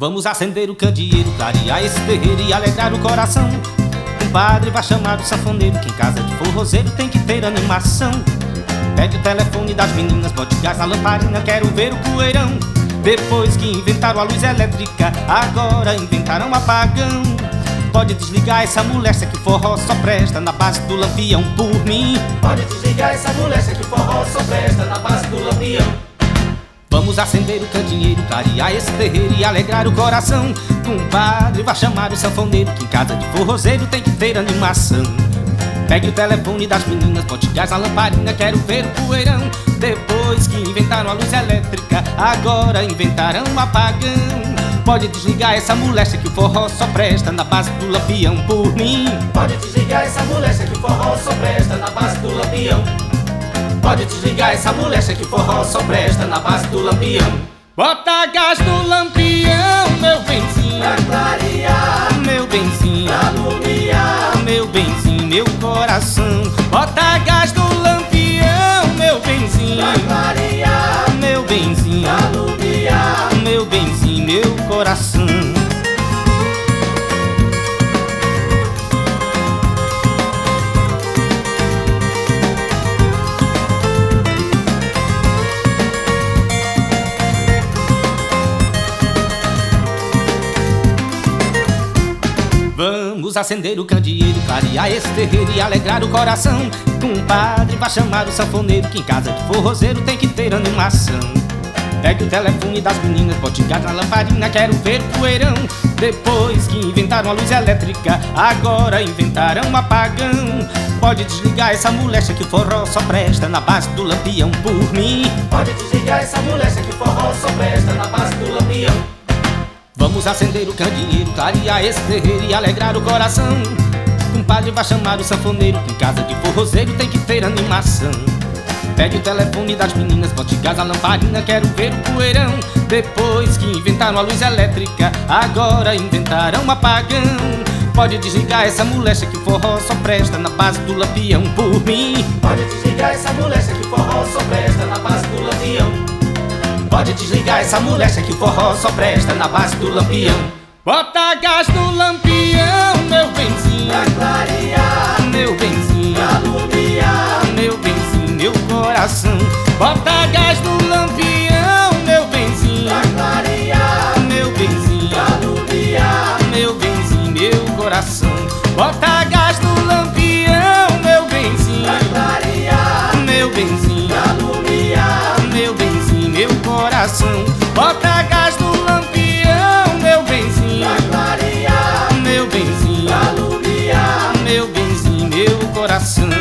Vamos acender o candeeiro, clarear esse terreiro e alegrar o coração. Compadre vai chamar o sanfoneiro, que em casa de forrozeiro tem que ter animação. Pede o telefone das meninas, bote gás na lamparina, quero ver o poeirão. Depois que inventaram a luz elétrica, agora inventaram o apagão. Pode desligar essa moléstia que o forró só presta na base do lampião por mim. Pode desligar essa moléstia que o forró só presta na base do lampião. Vamos acender o candeeiro, clarear esse terreiro e alegrar o coração. Compadre vai chamar o sanfoneiro, que em casa de forrozeiro tem que ter animação. Pegue o telefone das meninas, bote gás na lamparina, quero ver o poeirão. Depois que inventaram a luz elétrica, agora inventaram o apagão. Pode desligar essa moléstia que o forró só presta na base do lampião por mim. Pode desligar essa moléstia que o forró só presta na base do lampião. Pode desligar essa moléstia que o forró só presta na base do lampião. Bota gás no lampião, meu benzinho, Pra clarear, meu benzinho, pra iluminar, meu benzinho, meu coração. Bota gás no lampião, meu benzinho, pra clarear, meu benzinho, pra iluminar. meu benzinho, meu coração. Vamos acender o candeeiro, clarear esse terreiro e alegrar o coração. Compadre vai chamar o sanfoneiro, que em casa de forrozeiro tem que ter animação. Pegue o telefone das meninas, bote gás na lamparina, quero ver o poeirão. Depois que inventaram a luz elétrica, agora inventaram um apagão. Pode desligar essa moléstia que o forró só presta na base do lampião por mim. Pode desligar essa moléstia que o forró só presta na base do lampião. Vamos acender o candeeiro, clarear esse terreiro e alegrar o coração. Compadre vai chamar o sanfoneiro, que em casa de forrozeiro tem que ter animação. Pegue o telefone das meninas, bote gás na lamparina, quero ver o poeirão. Depois que inventaram a luz elétrica, agora inventaram um apagão. Pode desligar essa moléstia que o forró só presta na base do lampião por mim. Pode desligar essa moléstia que o forró só presta na base do lampião. Pode desligar essa moléstia que o forró só presta na base do lampião. Bota gás no lampião, meu benzinho, Pra clarear, meu benzinho, pra iluminar, meu benzinho, meu coração. Bota gás no lampião, meu benzinho, pra clarear, meu benzinho, pra iluminar. meu benzinho, meu coração. Bota gás no lampião, meu benzinho, Pra clarear, meu benzinho, pra iluminar, meu benzinho, meu coração. Bota gás no lampião, meu benzinho, pra clarear, meu benzinho, pra iluminar. meu benzinho, meu coração.